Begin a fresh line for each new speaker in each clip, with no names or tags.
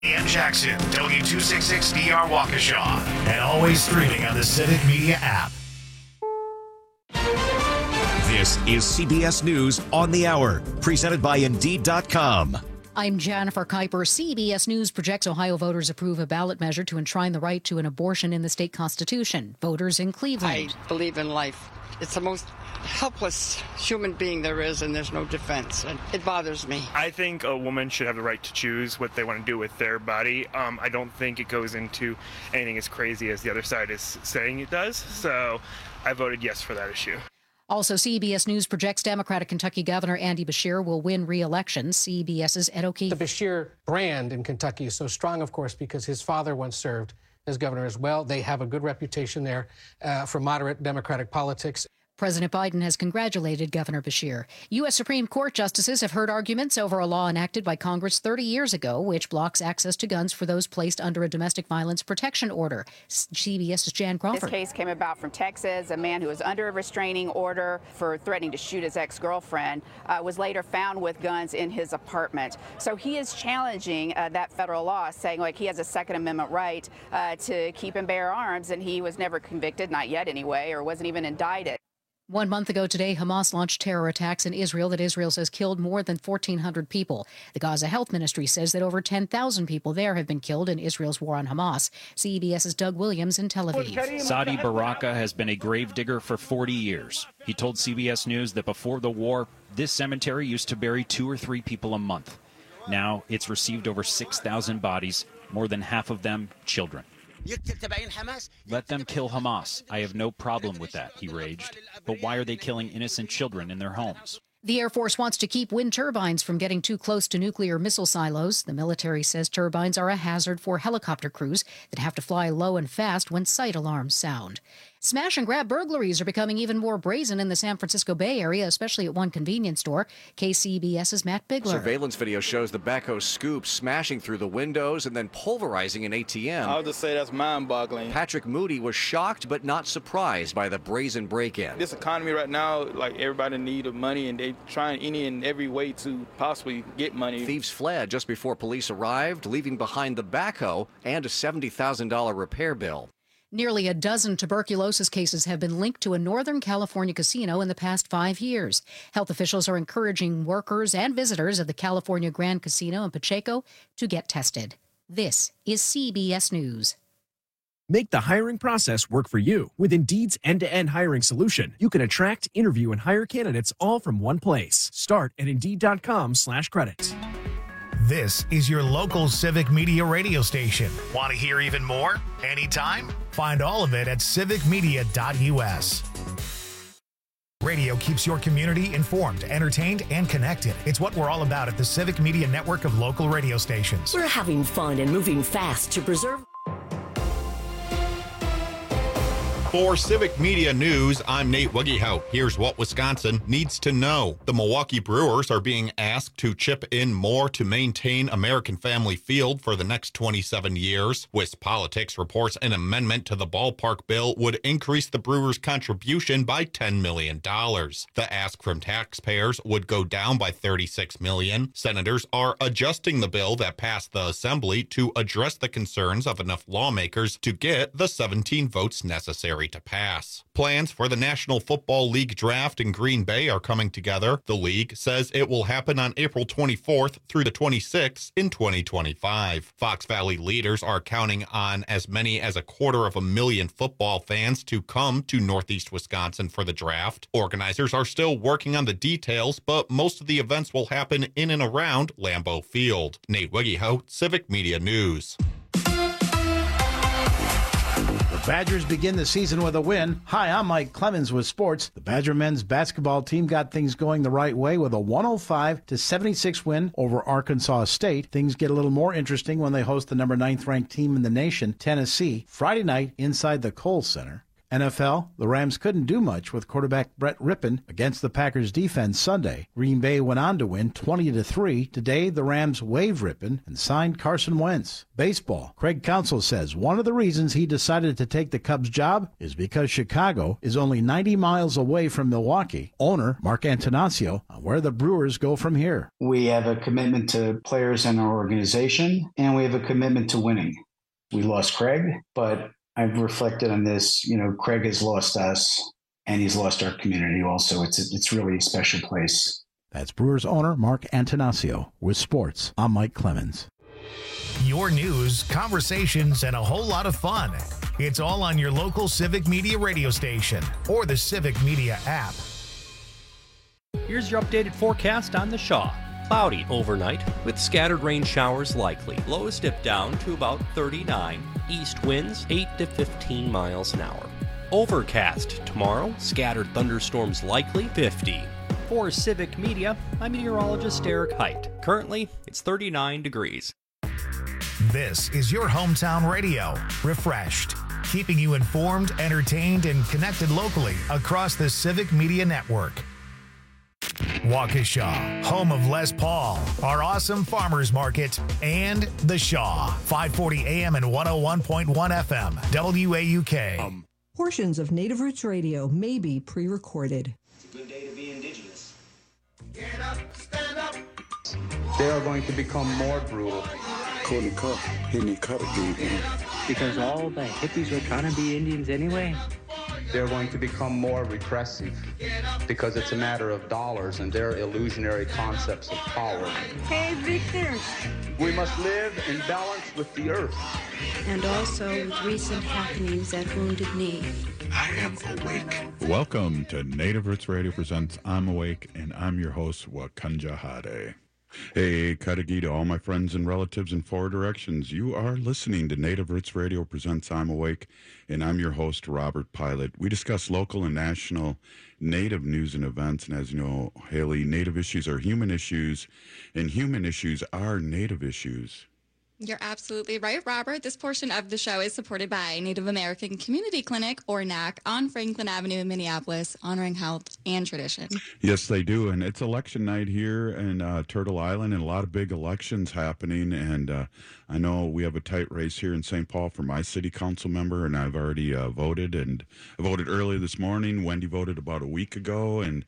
Ian Jackson, W266DR Waukesha, and always streaming on the Civic Media app.
This is CBS News on the Hour, presented by Indeed.com.
I'm Jennifer Kuiper. CBS News projects Ohio voters approve a ballot measure to enshrine the right to an abortion in the state constitution. Voters in Cleveland.
I believe in life. It's the most helpless human being there is, and there's no defense, and it bothers me.
I think a woman should have the right to choose what they want to do with their body. I don't think it goes into anything as crazy as the other side is saying it does, so I voted yes for that issue.
Also, CBS News projects Democratic Kentucky Governor Andy Beshear will win re-election. CBS's Ed O'Keefe.
The Beshear brand in Kentucky is so strong, of course, because his father once served as governor as well. They have a good reputation there for moderate Democratic politics.
President Biden has congratulated Governor Beshear. U.S. Supreme Court justices have heard arguments over a law enacted by Congress 30 years ago, which blocks access to guns for those placed under a domestic violence protection order. CBS's Jan Crawford.
This case came about from Texas. A man who was under a restraining order for threatening to shoot his ex-girlfriend was later found with guns in his apartment. So he is challenging that federal law, saying like he has a Second Amendment right to keep and bear arms, and he was never convicted, not yet anyway, or wasn't even indicted.
1 month ago today, Hamas launched terror attacks in Israel that Israel says killed more than 1,400 people. The Gaza Health Ministry says that over 10,000 people there have been killed in Israel's war on Hamas. CBS's Doug Williams in Tel Aviv.
Saudi Baraka has been a gravedigger for 40 years. He told CBS News that before the war, this cemetery used to bury 2 or 3 people a month. Now it's received over 6,000 bodies, more than half of them children. Let them kill Hamas. I have no problem with that, he raged. But why are they killing innocent children in their homes?
The Air Force wants to keep wind turbines from getting too close to nuclear missile silos. The military says turbines are a hazard for helicopter crews that have to fly low and fast when sight alarms sound. Smash and grab burglaries are becoming even more brazen in the San Francisco Bay Area, especially at one convenience store. KCBS's Matt Bigler.
Surveillance video shows the backhoe scoop smashing through the windows and then pulverizing an ATM.
I would just say that's mind-boggling.
Patrick Moody was shocked but not surprised by the brazen break-in.
This economy right now, like everybody needs money, and they trying any and every way to possibly get money.
Thieves fled just before police arrived, leaving behind the backhoe and a $70,000 repair bill.
Nearly a dozen tuberculosis cases have been linked to a Northern California casino in the past 5 years. Health officials are encouraging workers and visitors of the California Grand Casino in Pacheco to get tested. This is CBS News.
Make the hiring process work for you. With Indeed's end-to-end hiring solution, you can attract, interview, and hire candidates all from one place. Start at Indeed.com/credits.
This is your local Civic Media radio station. Want to hear even more? Anytime? Find all of it at civicmedia.us. Radio keeps your community informed, entertained, and connected. It's what we're all about at the Civic Media network of local radio stations.
We're having fun and moving fast to preserve.
For Civic Media News, I'm Nate Wuggehout. Here's what Wisconsin needs to know. The Milwaukee Brewers are being asked to chip in more to maintain American Family Field for the next 27 years. WisPolitics reports an amendment to the ballpark bill would increase the Brewers' contribution by $10 million. The ask from taxpayers would go down by $36 million. Senators are adjusting the bill that passed the Assembly to address the concerns of enough lawmakers to get the 17 votes necessary to pass. Plans for the National Football League draft in Green Bay are coming together. The league says it will happen on April 24th through the 26th in 2025. Fox Valley leaders are counting on as many as 250,000 football fans to come to Northeast Wisconsin for the draft. Organizers are still working on the details, but most of the events will happen in and around Lambeau Field. Nate Wuggehout, Civic Media News.
The Badgers begin the season with a win. Hi, I'm Mike Clemens with sports. The Badger men's basketball team got things going the right way with a 105-76 win over Arkansas State. Things get a little more interesting when they host the number 9th ranked team in the nation, Tennessee, Friday night inside the Kohl Center. NFL, the Rams couldn't do much with quarterback Brett Rippon against the Packers defense Sunday. Green Bay went on to win 20-3. Today, the Rams waived Rippon and signed Carson Wentz. Baseball, Craig Counsell says one of the reasons he decided to take the Cubs job is because Chicago is only 90 miles away from Milwaukee. Owner Mark Antonaccio on where the Brewers go from here.
We have a commitment to players in our organization, and we have a commitment to winning. We lost Craig, but I've reflected on this. Craig has lost us, and he's lost our community also. It's really a special place.
That's Brewers owner Mark Antonaccio with sports. I'm Mike Clemens.
Your news, conversations, and a whole lot of fun. It's all on your local Civic Media radio station or the Civic Media app.
Here's your updated forecast on the Shaw. Cloudy overnight with scattered rain showers likely. Lows dip down to about 39. East winds 8 to 15 miles an hour. Overcast tomorrow. Scattered thunderstorms likely 50. For Civic Media, I'm meteorologist Eric Height. Currently, it's 39 degrees.
This is your hometown radio. Refreshed. Keeping you informed, entertained, and connected locally across the Civic Media Network. Waukesha, home of Les Paul, our awesome farmers market, and The Shaw, 540 AM and 101.1 FM, WAUK.
Portions of Native Roots Radio may be pre-recorded.
It's a good day to be indigenous.
Get up, stand up. They are going to become more brutal.
Because all the hippies were trying to be Indians anyway.
They're going to become more repressive because it's a matter of dollars and their illusionary concepts of power.
Hey, Victor.
We must live in balance with the earth.
And also with recent happenings at Wounded Knee.
I am awake. Welcome to Native Roots Radio presents I'm Awake, and I'm your host, Wakanja Hade. Hey, Kadagi to all my friends and relatives in four directions. You are listening to Native Roots Radio presents I'm Awake, and I'm your host, Robert Pilot. We discuss local and national Native news and events, and as you know, Haley, Native issues are human issues, and human issues are Native issues.
You're absolutely right, Robert. This portion of the show is supported by Native American Community Clinic, or NAC, on Franklin Avenue in Minneapolis, honoring health and tradition.
Yes, they do. And it's election night here in Turtle Island, and a lot of big elections happening. And I know we have a tight race here in St. Paul for my city council member, and I've already voted. And I voted early this morning. Wendy voted about a week ago, and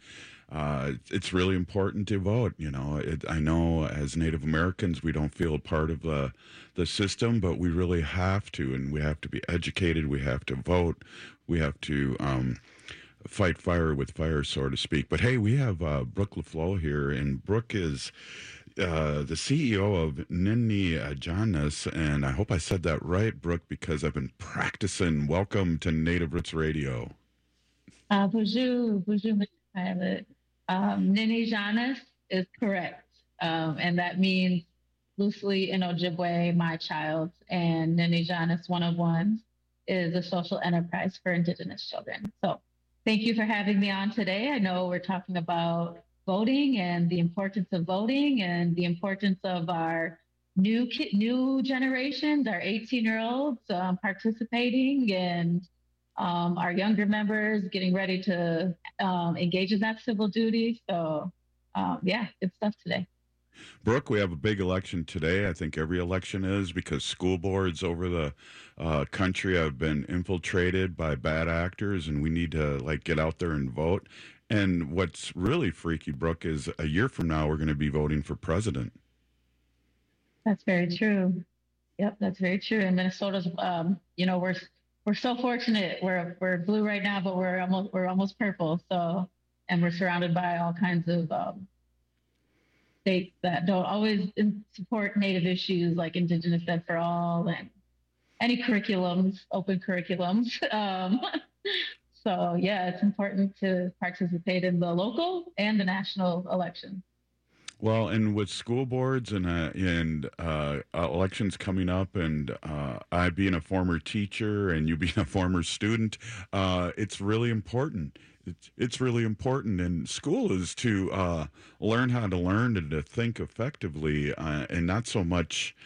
it's really important to vote. I know as Native Americans, we don't feel a part of the system, but we really have to, and we have to be educated. We have to vote. We have to fight fire with fire, so to speak. But hey, we have Brooke LaFleur here, and Brooke is the CEO of Ninijanas, and I hope I said that right, Brooke, because I've been practicing. Welcome to Native Roots Radio.
Bonjour, Mr. Pilot. Ninijanas is correct, and that means loosely in Ojibwe, my child, and Ninijanas 101 is a social enterprise for Indigenous children. So thank you for having me on today. I know we're talking about voting and the importance of voting and the importance of our new generations, our 18-year-olds participating, and our younger members getting ready to engage in that civil duty. So, yeah, good stuff today.
Brooke, we have a big election today. I think every election is, because school boards over the country have been infiltrated by bad actors, and we need to get out there and vote. And what's really freaky, Brooke, is a year from now we're going to be voting for president.
That's very true. Yep, that's very true. And Minnesota's, we're so fortunate. We're blue right now, but we're almost purple. So, and we're surrounded by all kinds of states that don't always support Native issues, like Indigenous Ed for All and any curriculums, open curriculums. So yeah, it's important to participate in the local and the national election.
Well, and with school boards and elections coming up, and I being a former teacher and you being a former student, it's really important. It's really important, and school is to learn how to learn and to think effectively, and not so much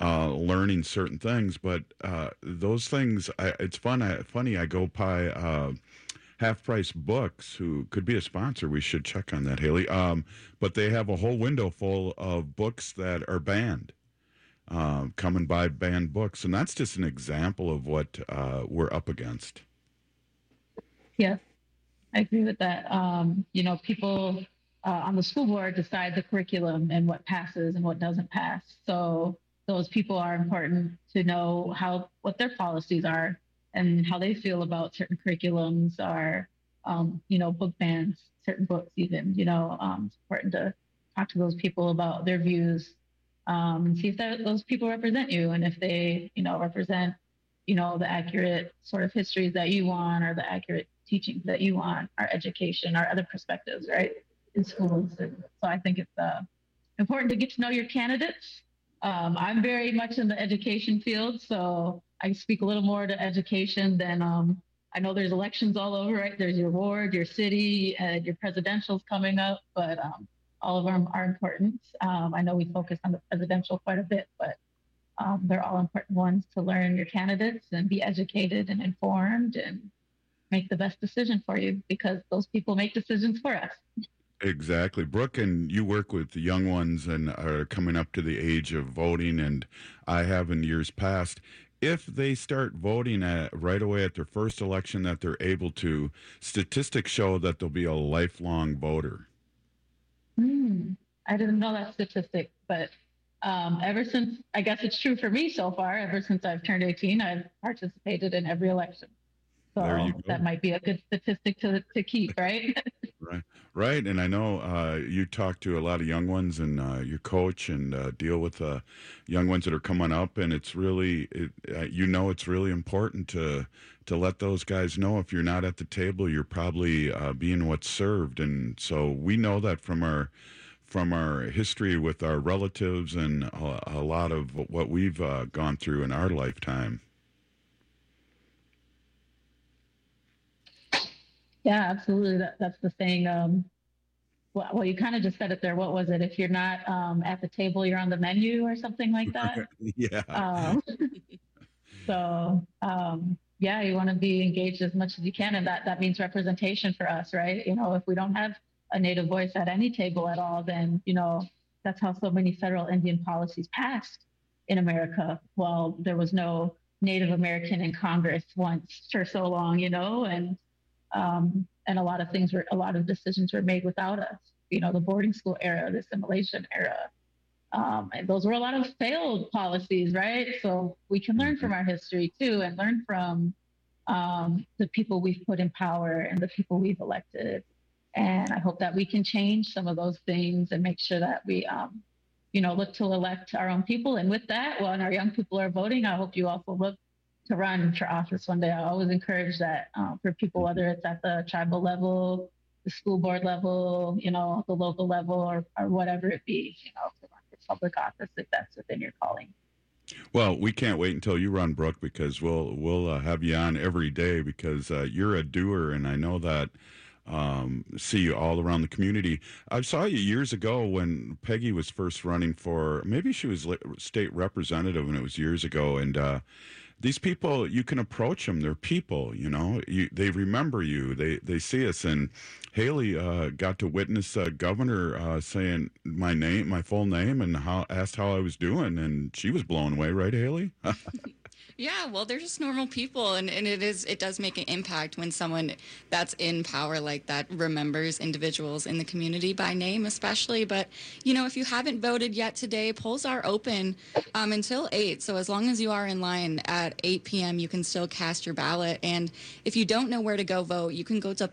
learning certain things. But those things, it's funny. I go by Half Price Books, who could be a sponsor. We should check on that, Haley. But they have a whole window full of books that are banned. Come and buy banned books, and that's just an example of what we're up against.
Yeah, I agree with that. People on the school board decide the curriculum and what passes and what doesn't pass. So those people are important to know what their policies are and how they feel about certain curriculums or, book bans, certain books even. It's important to talk to those people about their views, see if those people represent you, and if they, represent, the accurate sort of histories that you want or the accurate teachings that you want, our education, our other perspectives, right, in schools. And so I think it's important to get to know your candidates. I'm very much in the education field, so I speak a little more to education than I know there's elections all over, right? There's your ward, your city, your presidential's coming up, but all of them are important. I know we focus on the presidential quite a bit, but they're all important ones to learn your candidates and be educated and informed and make the best decision for you, because those people make decisions for us.
Exactly. Brooke, and you work with the young ones and are coming up to the age of voting, and I have in years past. If they start voting right away at their first election that they're able to, statistics show that they'll be a lifelong voter.
I didn't know that statistic, but ever since, I guess it's true for me so far, ever since I've turned 18, I've participated in every election. So that might be a good statistic to keep, right?
Right. And I know you talk to a lot of young ones, and you coach and deal with young ones that are coming up, and it's really, it's really important to let those guys know if you're not at the table, you're probably being what's served. And so we know that from our history with our relatives and a lot of what we've gone through in our lifetime.
Yeah, absolutely. That's the saying. Well, you kind of just said it there. What was it? If you're not at the table, you're on the menu, or something like that.
Yeah.
You want to be engaged as much as you can, and that means representation for us, right? If we don't have a Native voice at any table at all, then that's how so many federal Indian policies passed in America. Well, there was no Native American in Congress once for so long, and a lot of decisions were made without us. The boarding school era, the assimilation era, and those were a lot of failed policies, right? So we can learn from our history too, and learn from the people we've put in power and the people we've elected. And I hope that we can change some of those things and make sure that we, look to elect our own people. And with that, when our young people are voting, I hope you also look to run for office one day. I always encourage that for people, whether it's at the tribal level, the school board level, the local level, or whatever it be, to run for public office if that's within your calling.
Well, we can't wait until you run, Brooke, because we'll have you on every day, because you're a doer, and I know that. See you all around the community. I saw you years ago when Peggy was first running for, maybe she was state representative, and it was years ago, and these people, you can approach them. They're people, they remember you. They see us. And Haley got to witness a governor saying my full name, and asked how I was doing, and she was blown away, right, Haley?
Yeah, well, they're just normal people, and it does make an impact when someone that's in power like that remembers individuals in the community by name, especially. But, if you haven't voted yet today, polls are open until 8. So as long as you are in line at 8 p.m., you can still cast your ballot. And if you don't know where to go vote, you can go to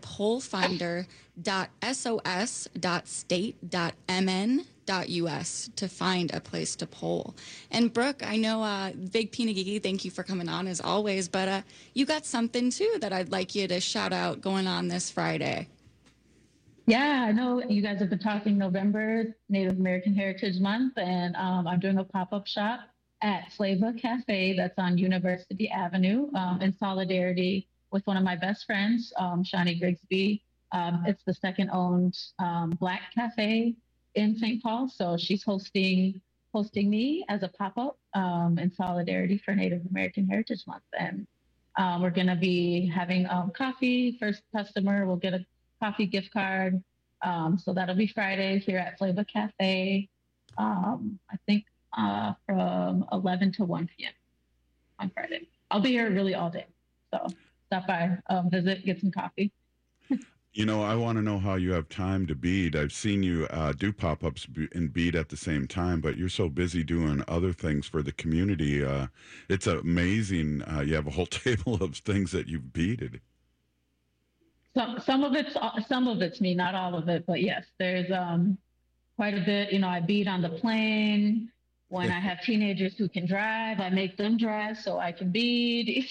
pollfinder.sos.state.mn.us to find a place to poll. And Brooke, I know Big Pinagigi, thank you for coming on as always, but you got something too that I'd like you to shout out going on this Friday.
Yeah, I know you guys have been talking November, Native American Heritage Month, and I'm doing a pop-up shop at Flava Cafe that's on University Avenue in solidarity with one of my best friends, Shawnee Grigsby. It's the second owned Black cafe in St. Paul. So she's hosting hosting me as a pop-up in solidarity for Native American Heritage Month. And we're going to be having coffee. First customer will get a coffee gift card. So that'll be Friday here at Flavor Cafe, I think from 11 to 1 p.m. on Friday. I'll be here really all day. So stop by, visit, get some coffee.
You know, I want to know how you have time to bead. I've seen you do pop-ups and bead at the same time, but you're so busy doing other things for the community. It's amazing. You have a whole table of things that you've beaded.
Some of it's me, not all of it, but yes, there's quite a bit. You know, I bead on the plane. When I have teenagers who can drive, I make them drive so I can bead.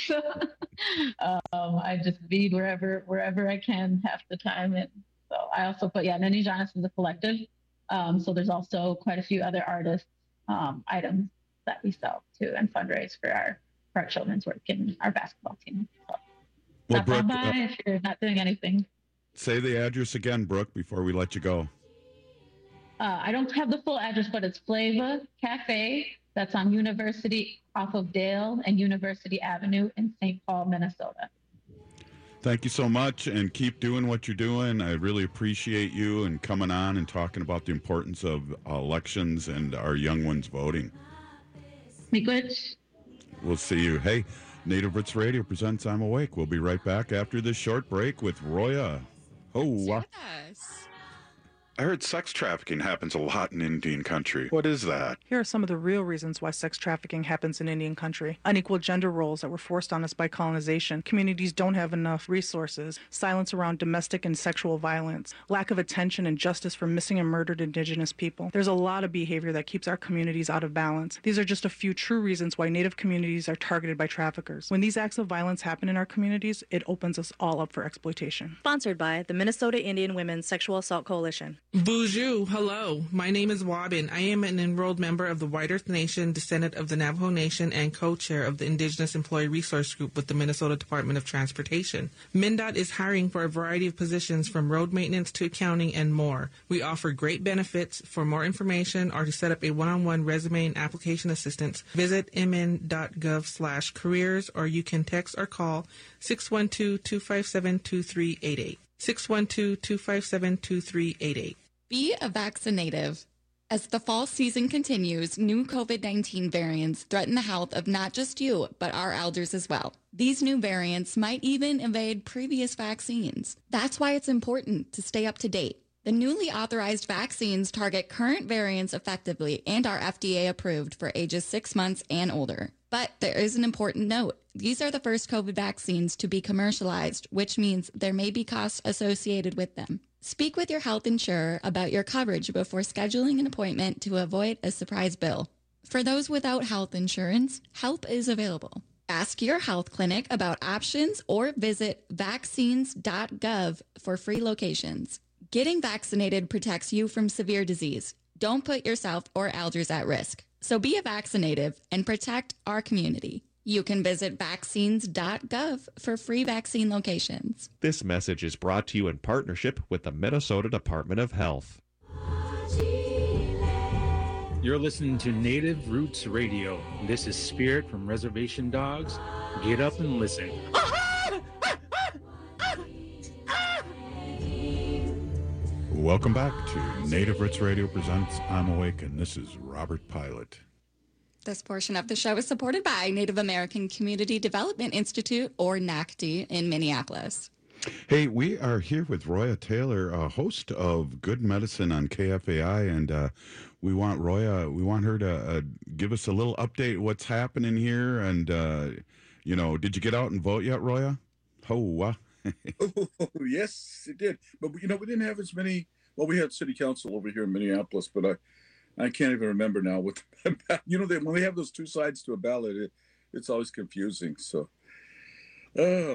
I just bead wherever I can half the time. And so I also put, Nene Janis is a collective. So there's also quite a few other artists items that we sell too and fundraise for our children's work and our basketball team. So stop on by if you're not doing anything.
Say the address again, Brooke, before we let you go.
I don't have the full address, but it's Flavor Cafe. That's on University off of Dale and University Avenue in St. Paul, Minnesota.
Thank you so much, and keep doing what you're doing. I really appreciate you and coming on and talking about the importance of elections and our young ones voting.
Be good.
We'll see you. Hey, Native Roots Radio presents I'm Awake. We'll be right back after this short break with Roya. I heard sex trafficking happens a lot in Indian country. What is that?
Here are some of the real reasons why sex trafficking happens in Indian country. Unequal gender roles that were forced on us by colonization. Communities don't have enough resources. Silence around domestic and sexual violence. Lack of attention and justice for missing and murdered Indigenous people. There's a lot of behavior that keeps our communities out of balance. These are just a few true reasons why Native communities are targeted by traffickers. When these acts of violence happen in our communities, it opens us all up for exploitation.
Sponsored by the Minnesota Indian Women's Sexual Assault Coalition.
Bonjour, hello. My name is Wabin. I am an enrolled member of the White Earth Nation, descendant of the Navajo Nation, and co-chair of the Indigenous Employee Resource Group with the Minnesota Department of Transportation. MnDOT is hiring for a variety of positions from road maintenance to accounting and more. We offer great benefits. For more information or to set up a one-on-one resume and application assistance, visit mn.gov/careers, or you can text or call 612-257-2388. 612-257-2388.
Be a vaccinative. As the fall season continues, new COVID-19 variants threaten the health of not just you, but our elders as well. These new variants might even evade previous vaccines. That's why it's important to stay up to date. The newly authorized vaccines target current variants effectively and are FDA approved for ages 6 months and older. But there is an important note. These are the first COVID vaccines to be commercialized, which means there may be costs associated with them. Speak with your health insurer about your coverage before scheduling an appointment to avoid a surprise bill. For those without health insurance, help is available. Ask your health clinic about options or visit vaccines.gov for free locations. Getting vaccinated protects you from severe disease. Don't put yourself or elders at risk. So be a vaccinative and protect our community. You can visit vaccines.gov for free vaccine locations.
This message is brought to you in partnership with the Minnesota Department of Health.
You're listening to Native Roots Radio. This is Spirit from Reservation Dogs. Get up and listen.
Welcome back to Native Roots Radio presents I'm Awake, and this is Robert Pilot.
This portion of the show is supported by Native American Community Development Institute, or NACD, in Minneapolis.
Hey, we are here with Roya Taylor, host of Good Medicine on KFAI, and we want her to give us a little update what's happening here. And, did you get out and vote yet, Roya?
Oh, yes, it did. But, we didn't have as many. Well, we had city council over here in Minneapolis, but I can't even remember now. When they have those two sides to a ballot, it's always confusing. So, hi,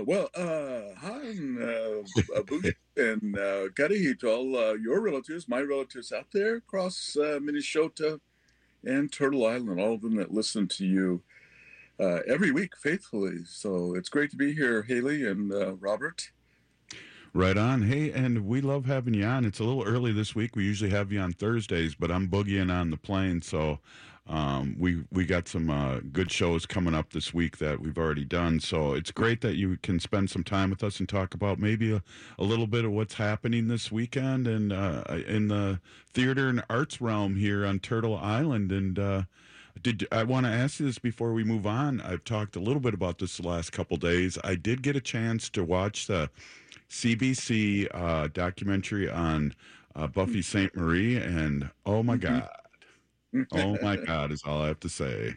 Abu and Gary, to all your relatives, my relatives out there across Minnesota and Turtle Island, all of them that listen to you every week faithfully. So it's great to be here, Haley and Robert.
Right on. Hey, and we love having you on. It's a little early this week. We usually have you on Thursdays, but I'm boogieing on the plane, so We got some good shows coming up this week that we've already done. So it's great that you can spend some time with us and talk about maybe a little bit of what's happening this weekend and in the theater and arts realm here on Turtle Island. And I want to ask you this before we move on. I've talked a little bit about this the last couple days. I did get a chance to watch the CBC documentary on Buffy St. Marie, and oh my God. Oh my God is all I have to say.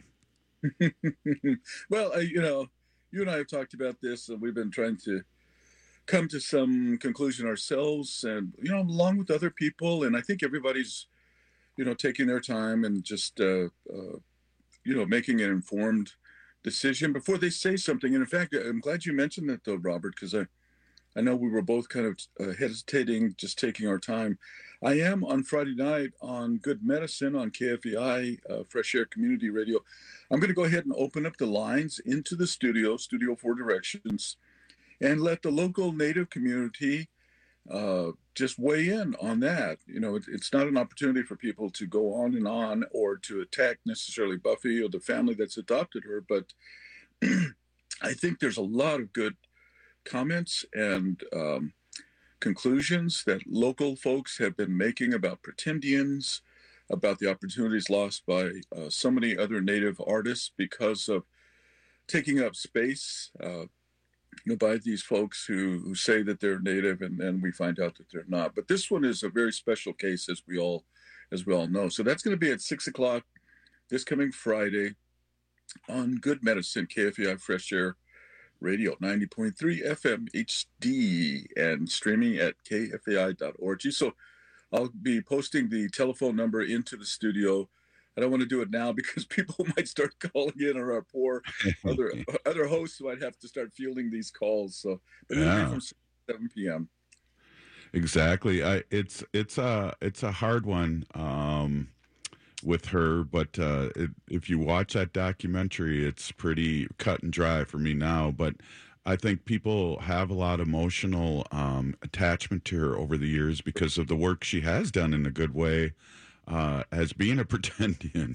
Well, you and I have talked about this, and we've been trying to come to some conclusion ourselves, and along with other people. And I think everybody's, taking their time and just, making an informed decision before they say something. And in fact, I'm glad you mentioned that, though, Robert, because I know we were both kind of hesitating, just taking our time. I am on Friday night on Good Medicine on KFEI, Fresh Air Community Radio. I'm going to go ahead and open up the lines into the Studio 4 Directions, and let the local Native community just weigh in on that. It's not an opportunity for people to go on or to attack necessarily Buffy or the family that's adopted her, but I think there's a lot of good comments and conclusions that local folks have been making about Pretendians, about the opportunities lost by so many other Native artists because of taking up space by these folks who say that they're Native, and then we find out that they're not. But this one is a very special case, as we all know. So that's going to be at 6:00 this coming Friday on Good Medicine, KFEI Fresh Air Radio, 90.3 FM HD, and streaming at kfai.org. So I'll be posting the telephone number into the studio. I don't want to do it now because people might start calling in, or our poor other hosts might have to start fielding these calls. So, but it'll be from 7 p.m.
Exactly. It's a hard one with her, but if you watch that documentary, it's pretty cut and dry for me now. But I think people have a lot of emotional attachment to her over the years because of the work she has done in a good way as being a Pretendian.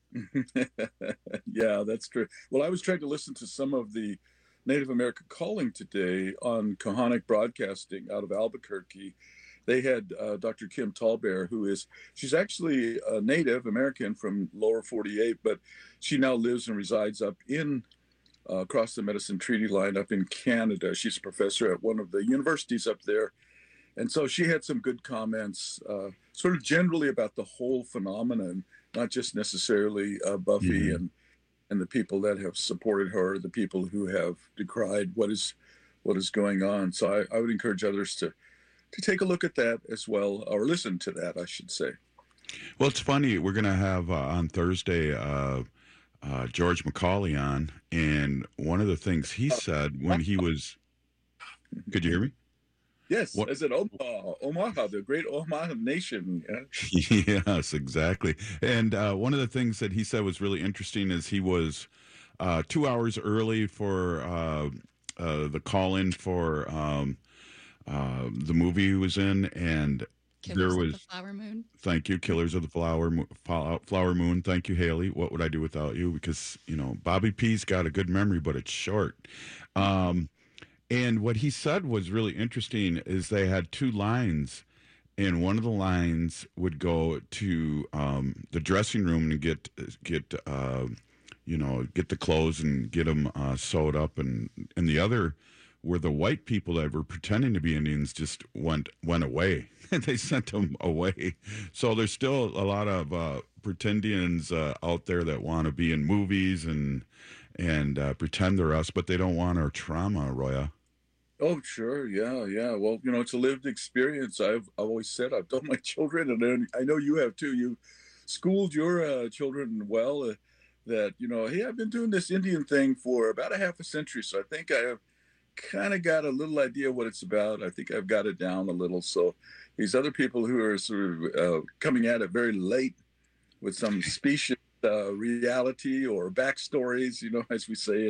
Yeah, that's true. Well, I was trying to listen to some of the Native American calling today on Kohanic Broadcasting out of Albuquerque. They had Dr. Kim Tallbear, she's actually a Native American from lower 48, but she now lives and resides up in across the Medicine Treaty Line up in Canada. She's a professor at one of the universities up there. And so she had some good comments, sort of generally about the whole phenomenon, not just necessarily Buffy and the people that have supported her, the people who have decried what is going on. So I would encourage others to take a look at that as well, or listen to that, I should say.
Well, it's funny. We're going to have on Thursday George Macaulay on, and one of the things he said when he was... Could you hear me?
Yes, I said Omaha, the great Omaha Nation.
Yeah. Yes, exactly. And one of the things that he said was really interesting is he was 2 hours early for the call-in for the movie he was in, and
Killers of the Flower Moon.
Thank you, Killers of the Flower Moon. Thank you, Haley. What would I do without you? Because Bobby P's got a good memory, but it's short. And what he said was really interesting is they had two lines, and one of the lines would go to the dressing room and get the clothes and get them sewed up, and the other were the white people that were pretending to be Indians just went away. They sent them away. So there's still a lot of Pretendians out there that want to be in movies and pretend they're us, but they don't want our trauma, Roya.
Oh, sure. Yeah. Well, it's a lived experience. I've always said I've told my children, and I know you have too. You schooled your children well that, hey, I've been doing this Indian thing for about a half a century. So I think I have kind of got a little idea what it's about. I think I've got it down a little. So these other people who are sort of coming at it very late with some specious reality or backstories, as we say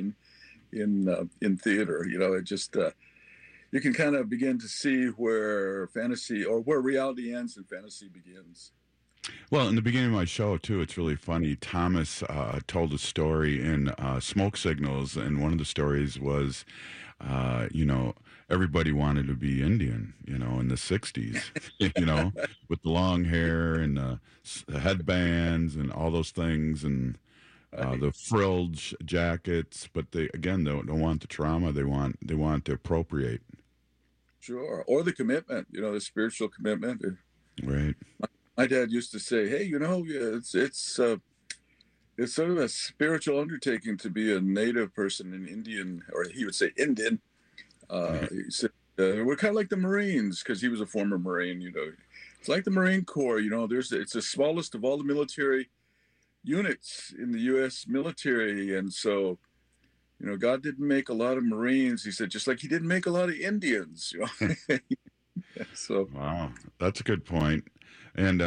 in theater, it just you can kind of begin to see where fantasy or where reality ends and fantasy begins.
Well, in the beginning of my show, too, it's really funny. Thomas told a story in Smoke Signals, and one of the stories was, everybody wanted to be Indian, in the 60s, with the long hair and the headbands and all those things and the frilled jackets. But they don't want the trauma. They want to appropriate.
Sure. Or the commitment, the spiritual commitment.
Right.
My dad used to say, "Hey, it's sort of a spiritual undertaking to be a native person in Indian," or he would say Indian. He said, "We're kind of like the Marines," because he was a former Marine. It's like the Marine Corps. It's the smallest of all the military units in the U.S. military, and so, God didn't make a lot of Marines. He said, just like He didn't make a lot of Indians. So,
wow, that's a good point. And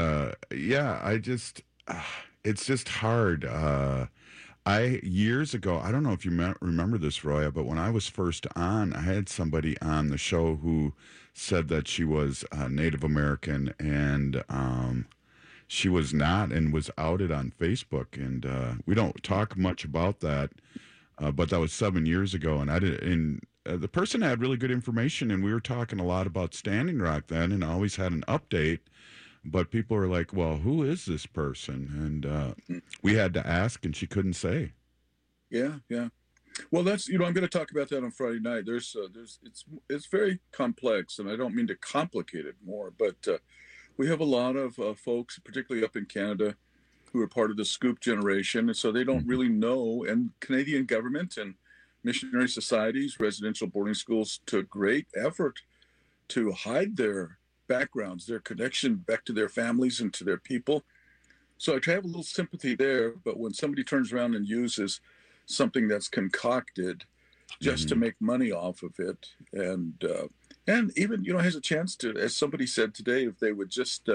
it's just hard. Years ago, I don't know if you remember this, Roya, but when I was first on, I had somebody on the show who said that she was Native American, and she was not, and was outed on Facebook. And we don't talk much about that, but that was 7 years ago, and the person had really good information, and we were talking a lot about Standing Rock then, and always had an update. But people are like, well, who is this person? And we had to ask, and she couldn't say.
Yeah. Well, that's, I'm going to talk about that on Friday night. It's very complex, and I don't mean to complicate it more, but we have a lot of folks, particularly up in Canada, who are part of the Scoop generation, and so they don't really know. And Canadian government and missionary societies, residential boarding schools took great effort to hide their backgrounds, their connection back to their families and to their people. So I have a little sympathy there, but when somebody turns around and uses something that's concocted just to make money off of it, and even has a chance to, as somebody said today, if they would just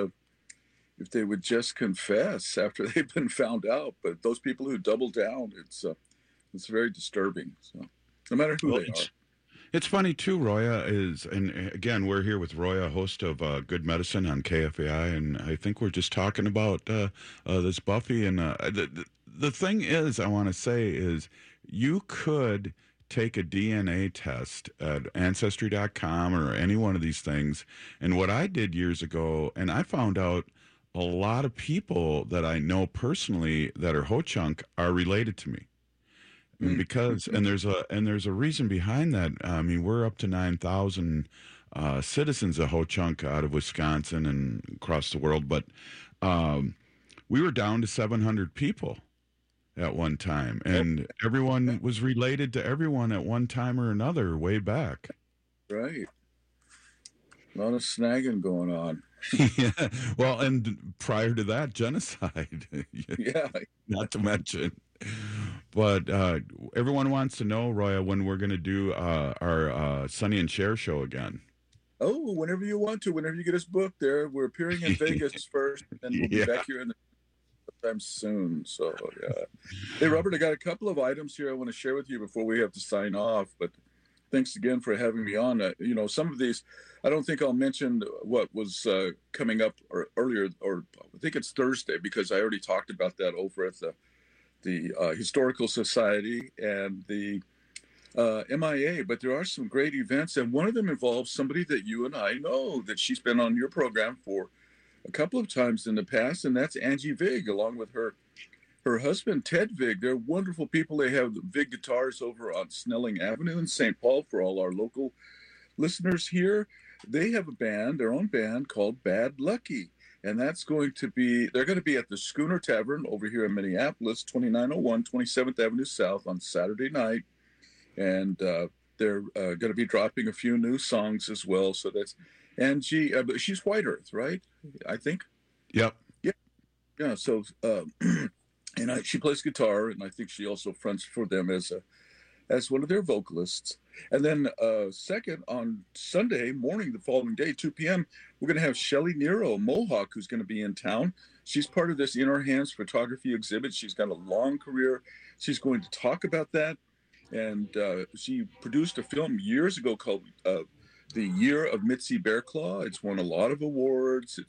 confess after they've been found out. But those people who double down, it's very disturbing. So no matter who they are.
It's funny, too, Roya, and again, we're here with Roya, host of Good Medicine on KFAI, and I think we're just talking about this Buffy. And the thing is, I want to say, is you could take a DNA test at Ancestry.com or any one of these things, and what I did years ago, and I found out a lot of people that I know personally that are Ho-Chunk are related to me. Because there's a reason behind that. I mean, we're up to 9,000 citizens of Ho-Chunk out of Wisconsin and across the world, but we were down to 700 people at one time, and everyone was related to everyone at one time or another way back.
Right. A lot of snagging going on.
Yeah. Well, and prior to that, genocide.
Yeah.
Not to mention. But everyone wants to know, Roya, when we're going to do our Sonny and Cher show again.
Oh, whenever you want to, whenever you get us booked there. We're appearing in Vegas first, and we'll be back here sometime soon. So, yeah. Hey, Robert, I got a couple of items here I want to share with you before we have to sign off. But thanks again for having me on. Some of these, I don't think I'll mention what was coming up earlier, or I think it's Thursday, because I already talked about that over at the Historical Society and the MIA, but there are some great events, and one of them involves somebody that you and I know, that she's been on your program for a couple of times in the past, and that's Angie Vig, along with her husband, Ted Vig. They're wonderful people. They have Vig Guitars over on Snelling Avenue in St. Paul for all our local listeners here. They have a band, their own band, called Bad Lucky. And they're going to be at the Schooner Tavern over here in Minneapolis, 2901 27th Avenue South on Saturday night. And they're going to be dropping a few new songs as well. So that's Angie. She's White Earth, right? I think.
Yep.
Yeah. So, she plays guitar, and I think she also fronts for them as one of their vocalists. And then second, on Sunday morning, the following day, 2 p.m., we're going to have Shelly Nero, Mohawk, who's going to be in town. She's part of this In Our Hands photography exhibit. She's got a long career. She's going to talk about that. And she produced a film years ago called The Year of Mitzi Bearclaw. It's won a lot of awards. It's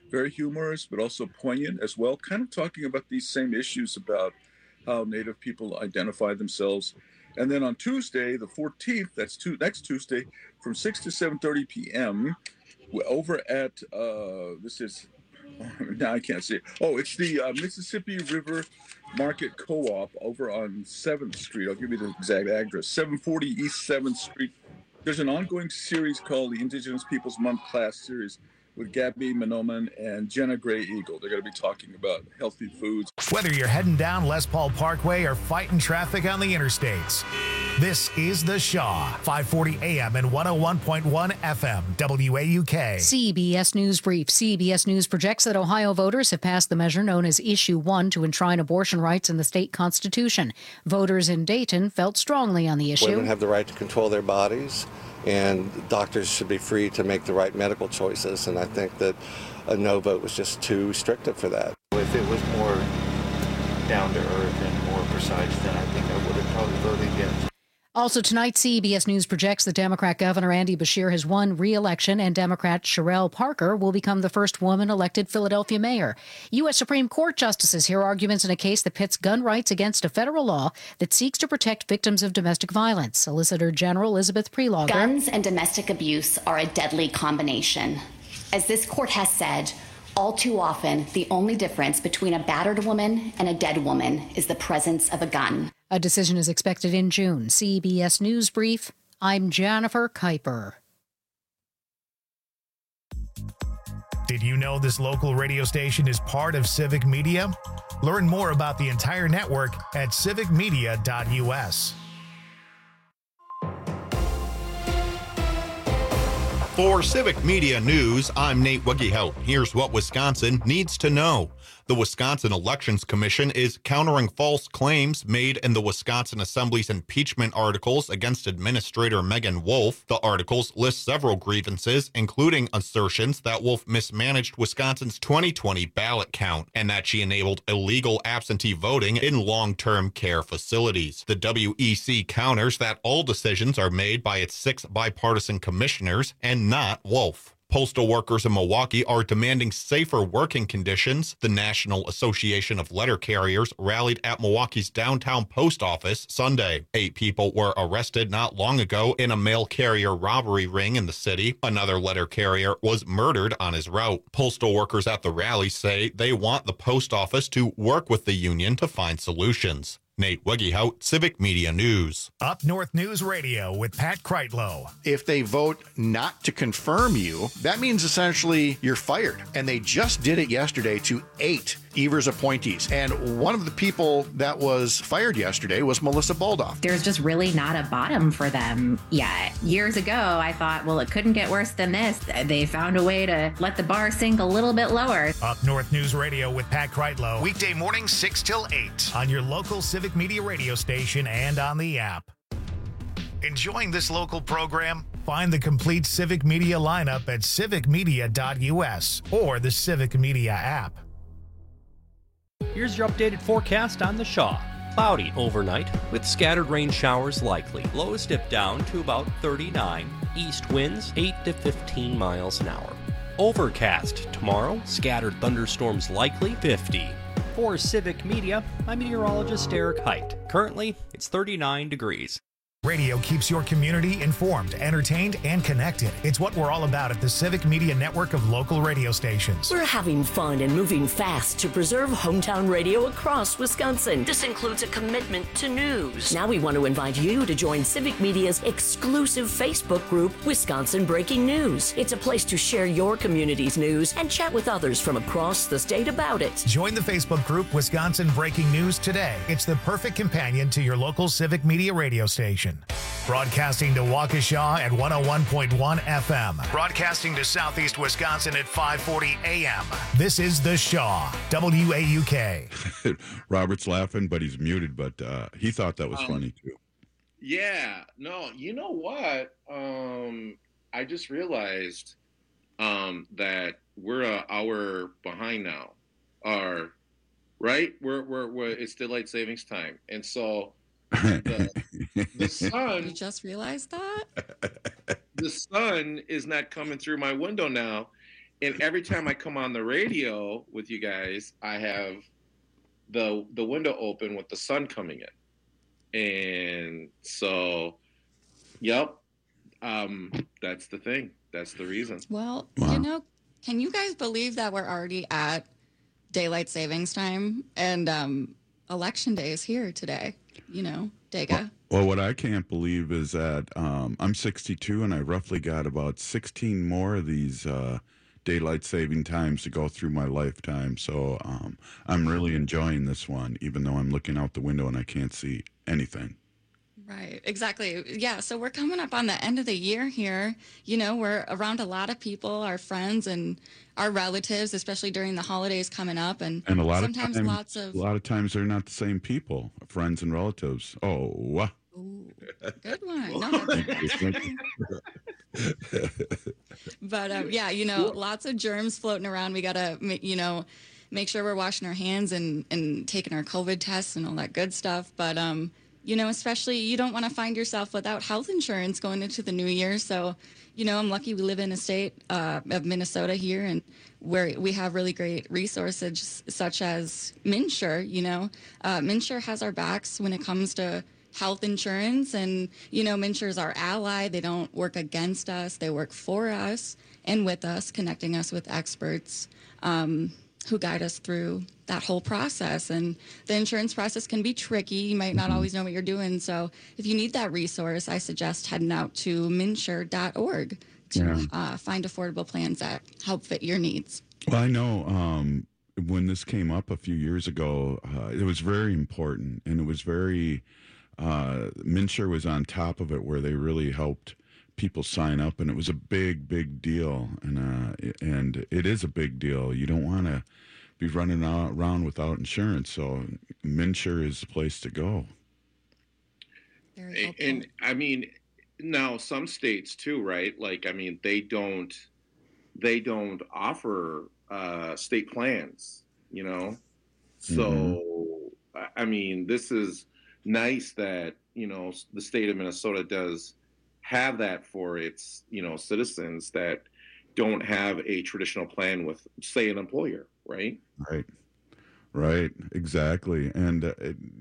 very humorous, but also poignant as well, kind of talking about these same issues about how Native people identify themselves. And then on Tuesday, the 14th, that's next Tuesday, from 6 to 7:30 p.m., over at, this is, now I can't see it. Oh, it's the Mississippi River Market Co-op over on 7th Street. I'll give you the exact address, 740 East 7th Street. There's an ongoing series called the Indigenous Peoples Month Class Series with Gabby Manoman and Jenna Gray Eagle. They're going to be talking about healthy foods.
Whether you're heading down Les Paul Parkway or fighting traffic on the interstates, this is The Shaw, 540 AM and 101.1 FM, WAUK.
CBS News Brief. CBS News projects that Ohio voters have passed the measure known as Issue 1 to enshrine abortion rights in the state constitution. Voters in Dayton felt strongly on the issue.
Women have the right to control their bodies, and doctors should be free to make the right medical choices, and I think that a no vote was just too restrictive for that.
If it was more down to earth and more precise, then I think I would have probably voted against.
Also tonight, CBS News projects that Democrat Governor Andy Beshear has won re-election and Democrat Sherelle Parker will become the first woman elected Philadelphia mayor. U.S. Supreme Court justices hear arguments in a case that pits gun rights against a federal law that seeks to protect victims of domestic violence. Solicitor General Elizabeth Prelogar.
Guns and domestic abuse are a deadly combination. As this court has said, all too often, the only difference between a battered woman and a dead woman is the presence of a gun.
A decision is expected in June. CBS News Brief. I'm Jennifer Kuiper.
Did you know this local radio station is part of Civic Media? Learn more about the entire network at civicmedia.us.
For Civic Media News, I'm Nate Wiggyhout. Here's what Wisconsin needs to know. The Wisconsin Elections Commission is countering false claims made in the Wisconsin Assembly's impeachment articles against Administrator Megan Wolf. The articles list several grievances, including assertions that Wolf mismanaged Wisconsin's 2020 ballot count and that she enabled illegal absentee voting in long-term care facilities. The WEC counters that all decisions are made by its 6 bipartisan commissioners and not Wolf. Postal workers in Milwaukee are demanding safer working conditions. The National Association of Letter Carriers rallied at Milwaukee's downtown post office Sunday. 8 people were arrested not long ago in a mail carrier robbery ring in the city. Another letter carrier was murdered on his route. Postal workers at the rally say they want the post office to work with the union to find solutions. Nate Wiggyhout, Civic Media News.
Up North News Radio with Pat Kreitlow.
If they vote not to confirm you, that means essentially you're fired. And they just did it yesterday to 8 Evers appointees. And one of the people that was fired yesterday was Melissa Baldoff.
There's just really not a bottom for them yet. Years ago, I thought, well, it couldn't get worse than this. They found a way to let the bar sink a little bit lower.
Up North News Radio with Pat Kreitlow. Weekday mornings 6 till 8 on your local Civic Media radio station and on the app. Enjoying this local program? Find the complete Civic Media lineup at civicmedia.us or the Civic Media app.
Here's your updated forecast on the Shaw. Cloudy overnight with scattered rain showers likely. Lows dip down to about 39. East winds 8 to 15 miles an hour. Overcast tomorrow. Scattered thunderstorms likely 50. For Civic Media, I'm meteorologist Eric Height. Currently, it's 39 degrees.
Radio keeps your community informed, entertained, and connected. It's what we're all about at the Civic Media network of local radio stations.
We're having fun and moving fast to preserve hometown radio across Wisconsin. This includes a commitment to news. Now we want to invite you to join Civic Media's exclusive Facebook group, Wisconsin Breaking News. It's a place to share your community's news and chat with others from across the state about it.
Join the Facebook group, Wisconsin Breaking News today. It's the perfect companion to your local Civic Media radio station. Broadcasting to Waukesha at 101.1 FM. Broadcasting to Southeast Wisconsin at 540 AM. This is The Shaw, WAUK.
Robert's laughing, but he's muted, but he thought that was funny, too.
Yeah. No, you know what? I just realized that we're an hour behind now. Right? We're it's daylight savings time. And so the sun.
You just realized that?
The sun is not coming through my window now, And every time I come on the radio with you guys, I have the window open with the sun coming in. And so, yep, that's the thing. That's the reason.
Well, you know, can you guys believe that we're already at daylight savings time and election day is here today? You know, Dega.
Well, what I can't believe is that I'm 62 and I roughly got about 16 more of these daylight saving times to go through my lifetime. So I'm really enjoying this one, even though I'm looking out the window and I can't see anything.
Right, exactly. Yeah, so we're coming up on the end of the year here. You know, we're around a lot of people, our friends and our relatives, especially during the holidays coming up. And
a lot
sometimes
of times,
lots of...
a lot of times they're not the same people, friends and relatives. Oh,
Ooh, good one. No, but yeah, you know, lots of germs floating around. We got to, you know, make sure we're washing our hands and taking our COVID tests and all that good stuff. But, you know, especially you don't want to find yourself without health insurance going into the new year. So, you know, I'm lucky we live in a state of Minnesota here and where we have really great resources such as MNsure. You know, MNsure has our backs when it comes to health insurance, and you know, MNsure is our ally. They don't work against us, they work for us and with us, connecting us with experts who guide us through that whole process. And the insurance process can be tricky. You might not always know what you're doing, so if you need that resource, I suggest heading out to MNsure.org to find affordable plans that help fit your needs.
Well, I know when this came up a few years ago, it was very important, and it was very MNsure was on top of it, where they really helped people sign up, and it was a big deal, and it is a big deal. You don't want to be running around without insurance, so MNsure is the place to go.
And I mean, now some states too, right? Like, I mean, they don't offer state plans, you know. So I mean, this is nice that, you know, the state of Minnesota does have that for its, you know, citizens that don't have a traditional plan with, say, an employer, right?
Right, exactly. And